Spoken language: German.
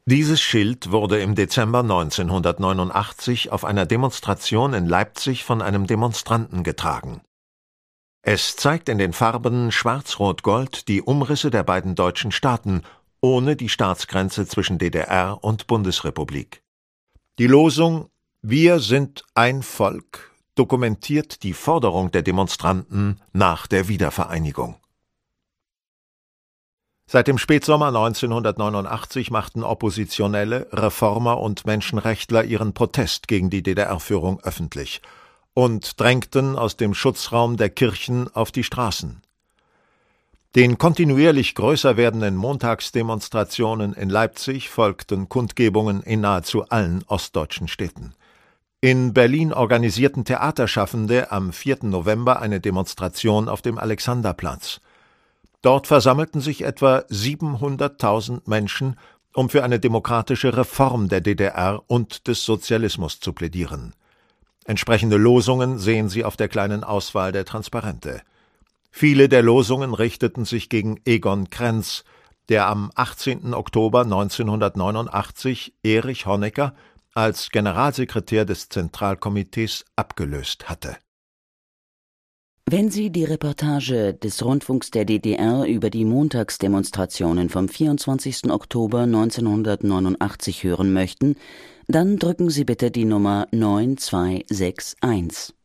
Dieses Schild wurde im Dezember 1989 auf einer Demonstration in Leipzig von einem Demonstranten getragen. Es zeigt in den Farben Schwarz-Rot-Gold die Umrisse der beiden deutschen Staaten ohne die Staatsgrenze zwischen DDR und Bundesrepublik. Die Losung »Wir sind ein Volk« dokumentiert die Forderung der Demonstranten nach der Wiedervereinigung. Seit dem Spätsommer 1989 machten Oppositionelle, Reformer und Menschenrechtler ihren Protest gegen die DDR-Führung öffentlich und drängten aus dem Schutzraum der Kirchen auf die Straßen. Den kontinuierlich größer werdenden Montagsdemonstrationen in Leipzig folgten Kundgebungen in nahezu allen ostdeutschen Städten. In Berlin organisierten Theaterschaffende am 4. November eine Demonstration auf dem Alexanderplatz. Dort versammelten sich etwa 700.000 Menschen, um für eine demokratische Reform der DDR und des Sozialismus zu plädieren. Entsprechende Losungen sehen Sie auf der kleinen Auswahl der Transparente. Viele der Losungen richteten sich gegen Egon Krenz, der am 18. Oktober 1989 Erich Honecker als Generalsekretär des Zentralkomitees abgelöst hatte. Wenn Sie die Reportage des Rundfunks der DDR über die Montagsdemonstrationen vom 24. Oktober 1989 hören möchten, dann drücken Sie bitte die Nummer 9261.